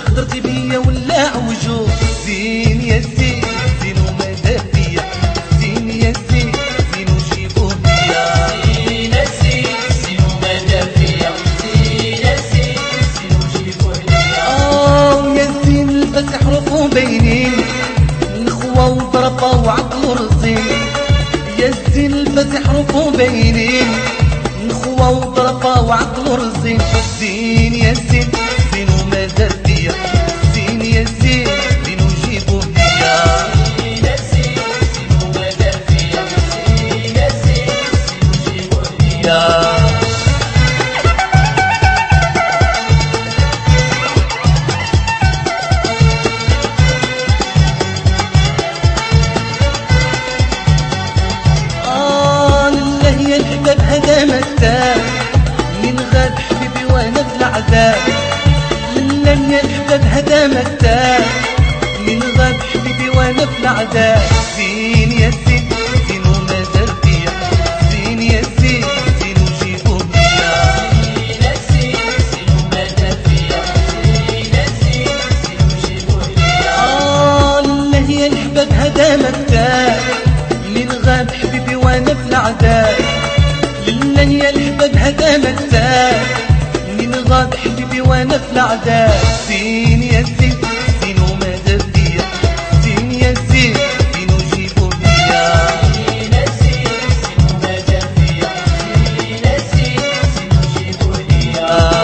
خضرتي بيا ولا عوجو زين يا زين زين وماذا بيا زين يا زين زين وجيبوه بيا زين يا زين زين وماذا بيا زين يا زين زين وجيبوه بيا يا زين الفتح حروفه باينين الخوة وضربة وعقل ورزين يا زين الفتح حروفه باينين الخوة وضربة وعقل ورزين زين يا زين زين وماذا بيا زين يا زين زين وجيبوه بيا زين يا زين زين وماذا بيا زين يا زين زين وجيبوه بيا لله يا الحباب هذا مكتاب من غاب حبيبي وانا في العذاب لله يا الحباب هذا مكتاب من غاب حبيبي وانا في العذاب زين يا زين زين وماذا بيا زين يا زين زين وجيبوه بيا زين يا زين زين وماذا بيا زين يا زين زين وجيبوه بيا لله يا الحباب هذا مكتاب من غاب حبيبي وانا في العذاب لله يا الحباب هذا مكتاب من غاب حبيبي وانا في العذاب زين يا زين زين وماذا بيا زين يا زين زين وجيبوه بيا زين يا زين زين وماذا بيا زين يا زين زين وجيبوه بيا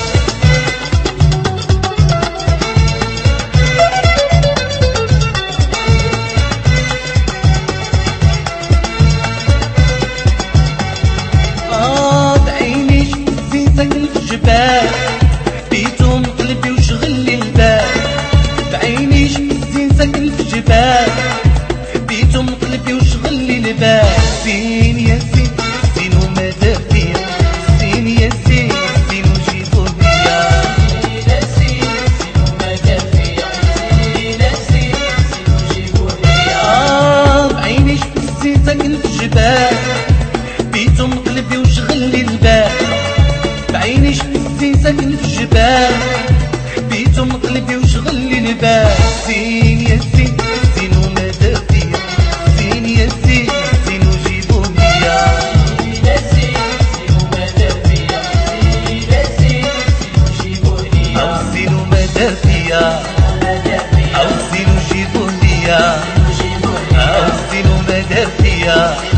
بعيني زين ساكن في الجبال حبيتهم قلبي وشغل لي البال بعيني زين ساكن في الجبال حبيتهم قلبي وشغل لي البال زين يا زين زين وماذا بيا زين يا زين زين وجيبوه بيا زين يا زين زين وماذا بيا زين يا زين زين وجيبوه بيا بعيني زين ساكن في الجبال حبيتهم قلبي وشغل لي البال بعيني زين ساكن في الجبال حبيتهم قلبي وشغل لي البال زين يا زين زين وماذا بيا زين يا زين زين وجيبوه بيا زين يا زين زين وماذا بيا زين يا زين زين وجيبوه بيا زين وماذا بيا ماذا بيا زين وجيبوه بيا وجيبوه بيا زين وماذا بيا